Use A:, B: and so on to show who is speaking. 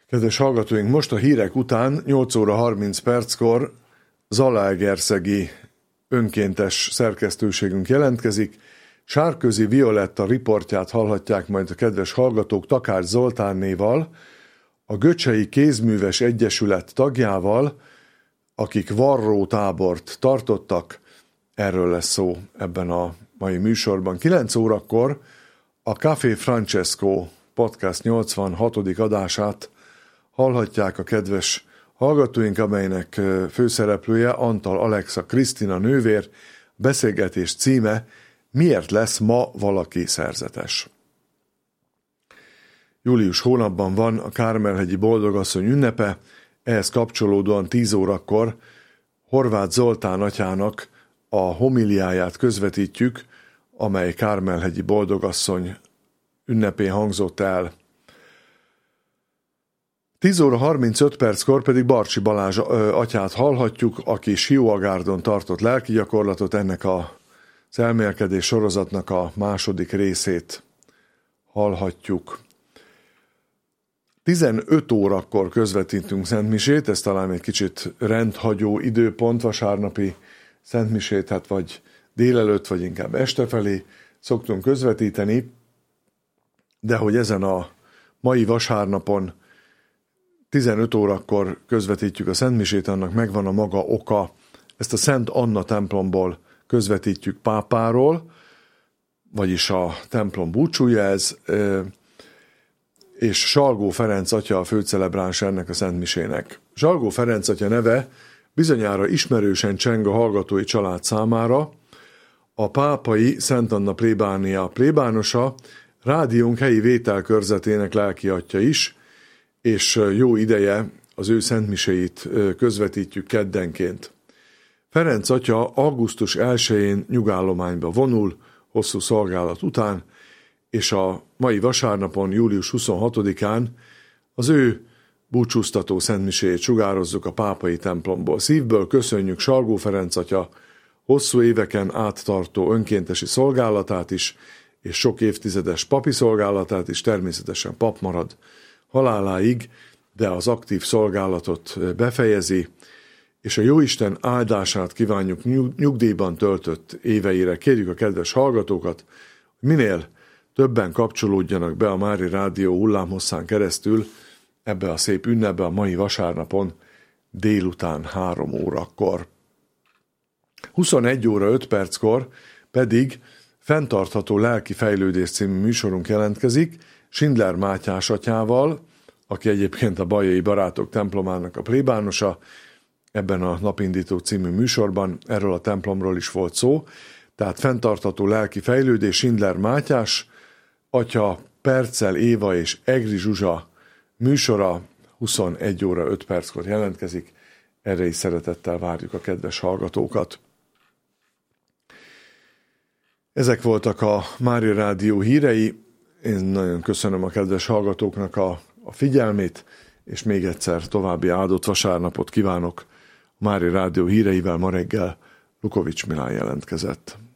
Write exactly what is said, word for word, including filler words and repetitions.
A: Kedves hallgatóink, most a hírek után nyolc óra harminc perckor zalaegerszegi önkéntes szerkesztőségünk jelentkezik. Sárközi Violetta riportját hallhatják majd a kedves hallgatók Takács Zoltánnéval, a Göcsei Kézműves Egyesület tagjával, akik varró tábort tartottak. Erről lesz szó ebben a mai műsorban. kilenc órakor a Café Francesco podcast nyolcvanhatodik adását hallhatják a kedves hallgatóink, amelynek főszereplője Antal Alexa Krisztina nővér. Beszélgetés címe: miért lesz ma valaki szerzetes? Július hónapban van a Kármelhegyi Boldogasszony ünnepe, ehhez kapcsolódóan tíz órakor Horváth Zoltán atyának a homiliáját közvetítjük, amely Kármelhegyi Boldogasszony ünnepén hangzott el. tíz óra harmincöt perckor pedig Barcsi Balázs atyát hallhatjuk, aki Sióagárdon tartott lelkigyakorlatot, ennek a az elmélkedés sorozatnak a második részét hallhatjuk. tizenöt órakor közvetítünk szentmisét, ez talán egy kicsit rendhagyó időpont, vasárnapi szentmisét, hát vagy délelőtt, vagy inkább este felé szoktunk közvetíteni, de hogy ezen a mai vasárnapon tizenöt órakor közvetítjük a szentmisét, annak megvan a maga oka. Ezt a Szent Anna templomból közvetítjük Pápáról, vagyis a templom búcsúja ez, és Salgó Ferenc atya a főcelebráns ennek a szentmisének. Salgó Ferenc atya neve bizonyára ismerősen cseng a hallgatói család számára. A pápai Szent Anna plébánia plébánosa, rádiónk helyi vételkörzetének lelkiatya is, és jó ideje az ő szentmiséit közvetítjük keddenként. Ferenc atya augusztus elsején nyugállományba vonul, hosszú szolgálat után, és a mai vasárnapon, július huszonhatodikán az ő búcsúztató szentmiséjét sugározzuk a pápai templomból. Szívből köszönjük Salgó Ferenc atya hosszú éveken áttartó önkéntesi szolgálatát is, és sok évtizedes papi szolgálatát is, természetesen pap marad haláláig, de az aktív szolgálatot befejezi, és a Jóisten áldását kívánjuk nyugdíjban töltött éveire. Kérjük a kedves hallgatókat, hogy minél többen kapcsolódjanak be a Mári Rádió hullámhosszán keresztül ebbe a szép ünnepbe a mai vasárnapon délután három órakor. huszonegy óra öt perckor pedig Fenntartható Lelki Fejlődés című műsorunk jelentkezik Schindler Mátyás atyával, aki egyébként a Bajai Barátok templomának a plébánosa. Ebben a Napindító című műsorban erről a templomról is volt szó. Tehát Fenntartható Lelki Fejlődés, Schindler Mátyás atya, Perccel Éva és Egri Zsuzsa műsora huszonegy óra öt perckor jelentkezik. Erre is szeretettel várjuk a kedves hallgatókat. Ezek voltak a Mária Rádió hírei. Én nagyon köszönöm a kedves hallgatóknak a, a figyelmét, és még egyszer további áldott vasárnapot kívánok. A Mária Rádió híreivel ma reggel Lukovics Milán jelentkezett.